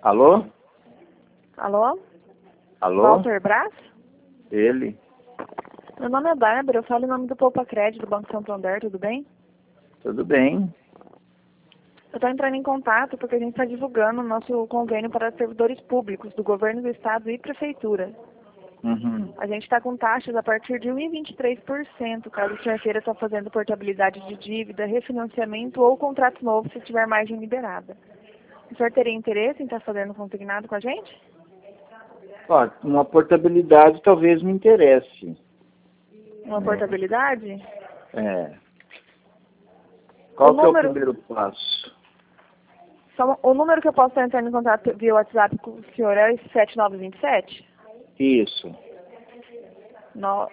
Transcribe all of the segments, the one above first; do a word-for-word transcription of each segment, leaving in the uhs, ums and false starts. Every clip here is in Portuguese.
Alô? Alô? Alô? Walter Brás? Ele? Meu nome é Bárbara, eu falo em nome do Poupa Crédito do Banco Santander, tudo bem? Tudo bem. Eu estou entrando em contato porque a gente está divulgando o nosso convênio para servidores públicos do governo do estado e prefeitura. Uhum. A gente está com taxas a partir de um vírgula vinte e três por cento, caso o senhor queira estar fazendo portabilidade de dívida, refinanciamento ou contrato novo se tiver margem liberada. O senhor teria interesse em estar fazendo consignado com a gente? Ó, uma portabilidade talvez me interesse. Uma É. portabilidade? É. Qual O que número- é o primeiro passo? Só- O número que eu posso estar entrando em contato via WhatsApp com o senhor é esse sete nove dois sete? Isso. No...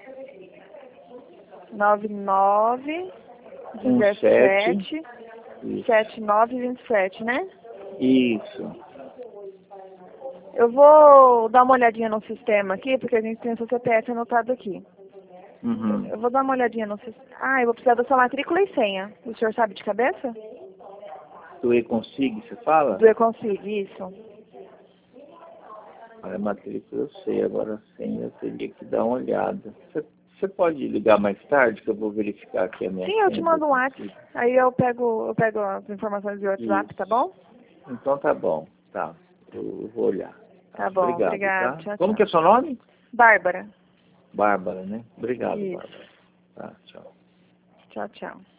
nove nove Um dezessete Isso. sete nove vinte e sete, né? Isso. Eu vou dar uma olhadinha no sistema aqui, porque a gente tem o seu C P F anotado aqui. Uhum. Eu vou dar uma olhadinha no sistema. Ah, eu vou precisar da sua matrícula e senha. O senhor sabe de cabeça? Do E-Consig, você fala? Do Econsig, isso. A matrícula eu sei, agora a senha eu teria que dar uma olhada. Você, você pode ligar mais tarde que eu vou verificar aqui a minha Sim, senha? eu te mando um do WhatsApp. E-Consig? Aí eu pego, eu pego as informações do WhatsApp, Isso. tá bom? Então tá bom, tá. Eu vou olhar. Tá bom, Obrigado, obrigado. tá? Tchau, Como tchau. que é seu nome? Bárbara. Bárbara, né? Obrigado, Isso. Bárbara. Tá, tchau. Tchau, tchau.